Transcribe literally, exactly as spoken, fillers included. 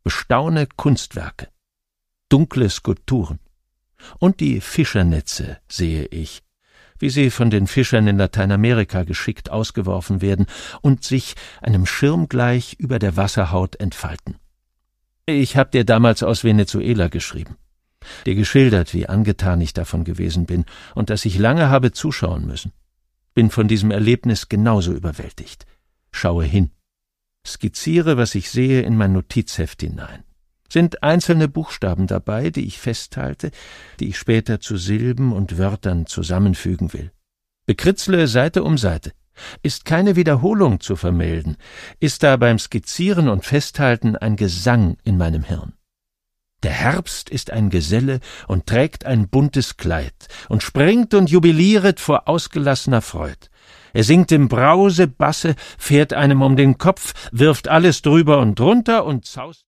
bestaune Kunstwerke, dunkle Skulpturen. Und die Fischernetze sehe ich, wie sie von den Fischern in Lateinamerika geschickt ausgeworfen werden und sich einem Schirm gleich über der Wasserhaut entfalten. Ich hab dir damals aus Venezuela geschrieben, dir geschildert, wie angetan ich davon gewesen bin und dass ich lange habe zuschauen müssen. Bin von diesem Erlebnis genauso überwältigt. Schaue hin. Skizziere, was ich sehe, in mein Notizheft hinein. Sind einzelne Buchstaben dabei, die ich festhalte, die ich später zu Silben und Wörtern zusammenfügen will. Bekritzle Seite um Seite. Ist keine Wiederholung zu vermelden, ist da beim Skizzieren und Festhalten ein Gesang in meinem Hirn. Der Herbst ist ein Geselle und trägt ein buntes Kleid und springt und jubilieret vor ausgelassener Freud. Er singt im Brausebasse, fährt einem um den Kopf, wirft alles drüber und drunter und zaust